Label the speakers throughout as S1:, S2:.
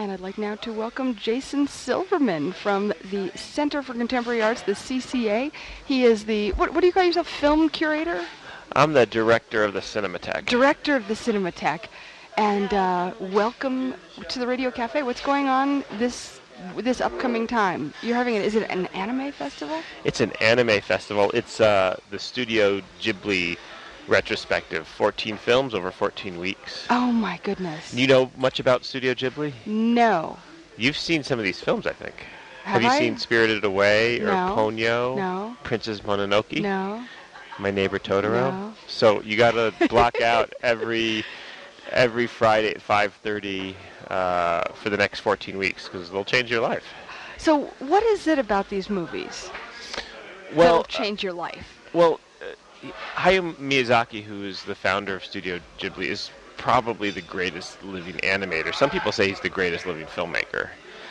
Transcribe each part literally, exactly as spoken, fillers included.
S1: And I'd like now to welcome Jason Silverman from the Center for Contemporary Arts, the C C A. He is the, what, what do you call yourself, film curator?
S2: I'm the director of the Cinematheque.
S1: Director of the Cinematheque. And uh, welcome to the Radio Cafe. What's going on this this upcoming time? You're having, an, is it an anime festival?
S2: It's an anime festival. It's uh, the Studio Ghibli retrospective, fourteen films over fourteen weeks.
S1: Oh my goodness.
S2: You know much about Studio Ghibli?
S1: No.
S2: You've seen some of these films, I think.
S1: Have
S2: Have you
S1: I?
S2: seen Spirited Away or
S1: No.
S2: Ponyo?
S1: No.
S2: Princess Mononoke?
S1: No.
S2: My Neighbor Totoro?
S1: No.
S2: So you got to block out every every Friday at five thirty uh, for the next fourteen weeks because they'll change your life.
S1: So what is it about these movies
S2: Well,
S1: that'll change your life?
S2: Well, uh, Hayao Miyazaki, who is the founder of Studio Ghibli, is probably the greatest living animator. Some people say he's the greatest living filmmaker.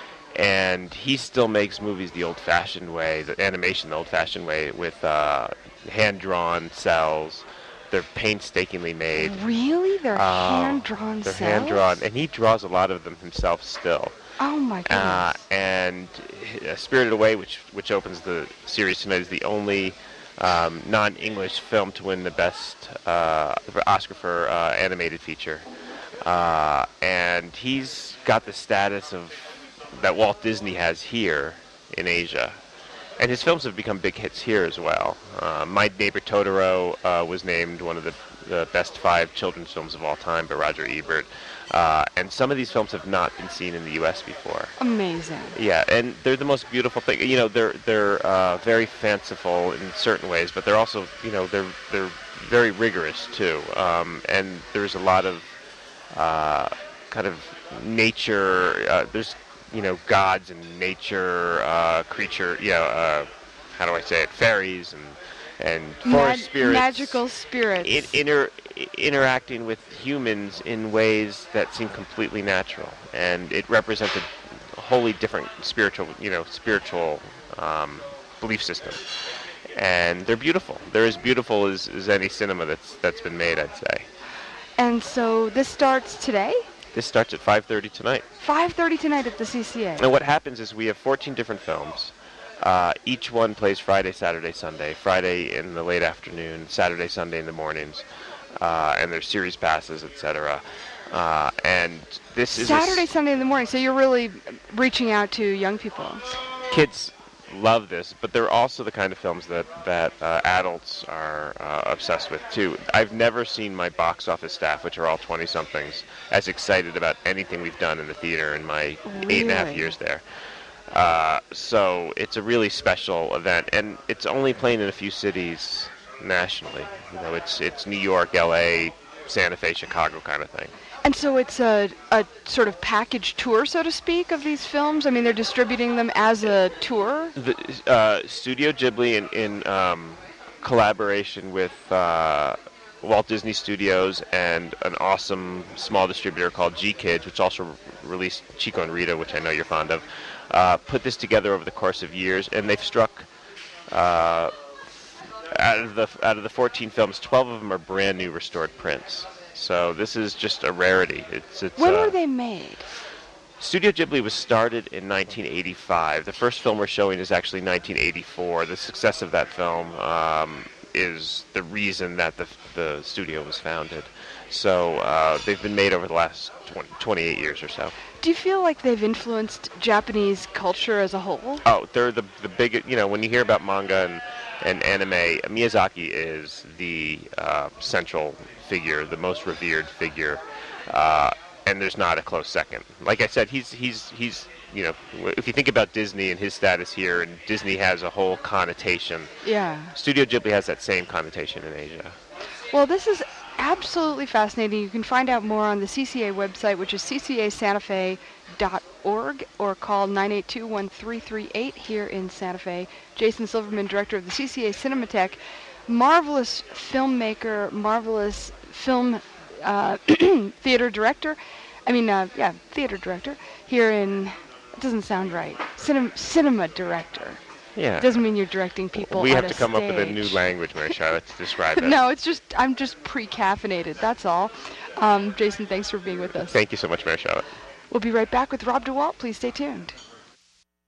S2: And he still makes movies the old-fashioned way, the animation the old-fashioned way, with uh, hand-drawn cells. They're painstakingly made.
S1: Really? They're
S2: Uh,
S1: hand-drawn
S2: They're
S1: cells?
S2: hand-drawn, and he draws a lot of them himself still.
S1: Oh my goodness.
S2: Uh, and uh, Spirited Away, which which opens the series tonight, is the only um, non-English film to win the best uh, Oscar for uh, animated feature. Uh, and he's got the status of that Walt Disney has here in Asia. And his films have become big hits here as well. Uh, My Neighbor Totoro uh, was named one of the, the best five children's films of all time by Roger Ebert. Uh, and some of these films have not been seen in the U S before.
S1: Amazing.
S2: Yeah, and they're the most beautiful thing. You know, they're they're uh, very fanciful in certain ways, but they're also, you know, they're they're very rigorous too. Um, and there's a lot of uh, kind of nature. Uh, there's you know gods and nature, uh, creature. You know, uh, how do I say it? Fairies and and forest
S1: Mag-
S2: spirits.
S1: Magical spirits.
S2: In, inter, interacting with humans in ways that seem completely natural, and it represents a wholly different spiritual, you know, spiritual um, belief system. And they're beautiful. They're as beautiful as, as any cinema that's that's been made, I'd say.
S1: And so this starts today?
S2: This starts at five thirty tonight.
S1: five thirty tonight at the C C A.
S2: And what happens is we have fourteen different films. Uh, each one plays Friday, Saturday, Sunday. Friday in the late afternoon, Saturday, Sunday in the mornings. Uh, and there's series passes, et cetera. Uh, and this is
S1: Saturday,
S2: a s-
S1: Sunday in the morning. So you're really reaching out to young people.
S2: kids love this, but they're also the kind of films that that uh, adults are uh, obsessed with too. I've never seen my box office staff, which are all twenty-somethings, as excited about anything we've done in the theater in my eight and a half
S1: Really?
S2: years there. Uh, so it's a really special event, and it's only playing in a few cities nationally. You know, it's it's New York, L A, Santa Fe, Chicago kind of thing.
S1: And so it's a, a sort of package tour, so to speak, of these films? I mean, they're distributing them as a tour?
S2: The uh, Studio Ghibli, in, in um, collaboration with uh, Walt Disney Studios and an awesome small distributor called G Kids, which also re- released Chico and Rita, which I know you're fond of, uh, put this together over the course of years, and they've struck uh, out of the out of the fourteen films, twelve of them are brand new restored prints. So this is just a rarity. It's, it's
S1: When
S2: uh,
S1: were they made?
S2: Studio Ghibli was started in nineteen eighty-five. The first film we're showing is actually nineteen eighty-four. The success of that film um, is the reason that the the studio was founded. So uh, they've been made over the last twenty, twenty-eight years or so.
S1: Do you feel like they've influenced Japanese culture as a whole?
S2: Oh, they're the the big. You know, when you hear about manga and and anime, Miyazaki is the uh, central figure, the most revered figure. Uh, And there's not a close second. Like I said, he's he's he's you know, if you think about Disney and his status here, and Disney has a whole connotation.
S1: Yeah.
S2: Studio Ghibli has that same connotation in Asia.
S1: Well, this is absolutely fascinating. You can find out more on the C C A website, which is c c a santa fe dot org, or call nine eight two, one three three eight here in Santa Fe. Jason Silverman, director of the C C A Cinematheque, marvelous filmmaker, marvelous film uh, theater director. I mean, uh, yeah, theater director here in, it doesn't sound right, Cinem- cinema director.
S2: Yeah.
S1: It doesn't mean you're directing people
S2: We
S1: on
S2: have
S1: a
S2: to come up with a
S1: stage.
S2: new language, Mary Charlotte, to describe it.
S1: No, it's just, I'm just pre-caffeinated, that's all. Um, Jason, thanks for being with us.
S2: Thank you so much, Mary Charlotte.
S1: We'll be right back with Rob DeWalt. Please stay tuned.